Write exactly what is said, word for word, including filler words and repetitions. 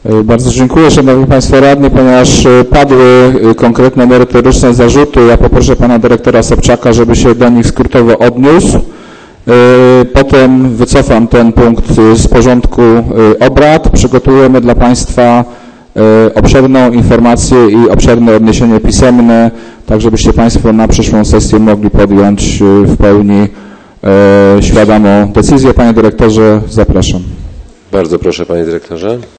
Bardzo dziękuję, Szanowni Państwo Radni, ponieważ padły konkretne merytoryczne zarzuty. Ja poproszę Pana Dyrektora Sobczaka, żeby się do nich skrótowo odniósł. Potem wycofam ten punkt z porządku obrad. Przygotujemy dla Państwa obszerną informację i obszerne odniesienie pisemne, tak żebyście Państwo na przyszłą sesję mogli podjąć w pełni świadomą decyzję. Panie Dyrektorze, zapraszam. Bardzo proszę, Panie Dyrektorze.